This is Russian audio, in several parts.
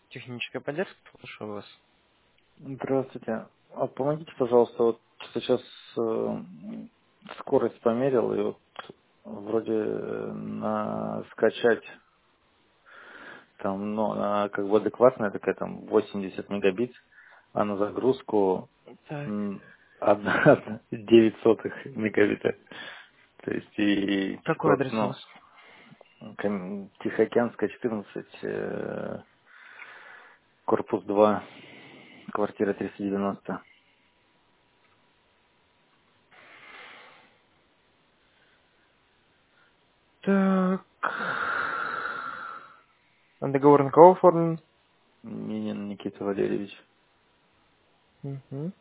Техническая поддержка, слушаю вас. Здравствуйте. А помогите, пожалуйста, вот сейчас скорость померил, и вот вроде на скачать там, ну, она как бы адекватная такая, там 80 мегабит, а на загрузку Так. 9 сотых мегабита. То есть и Какой типа, адрес у ну, вас? Тихоокеанская, 14, корпус 2, квартира 390. Так. А договор на кого оформлен? Минин Никита Валерьевич. Мгм.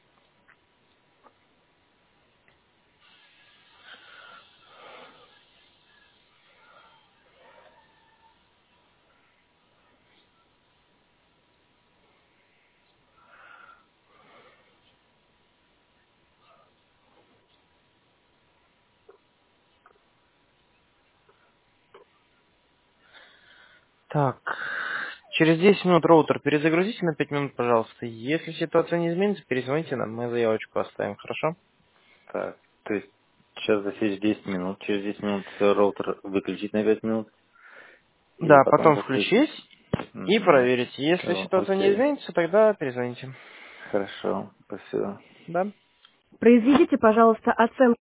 Так. Через 10 минут роутер перезагрузите на 5 минут, пожалуйста. Если ситуация не изменится, перезвоните нам, мы заявочку оставим, хорошо? Так, то есть сейчас засечь 10 минут, через 10 минут роутер выключить на 5 минут и Да, потом потом подключить. включить и Угу. проверить. Если Все, ситуация не окей. изменится, тогда перезвоните. Хорошо, спасибо. Да? Произведите, пожалуйста, оценку.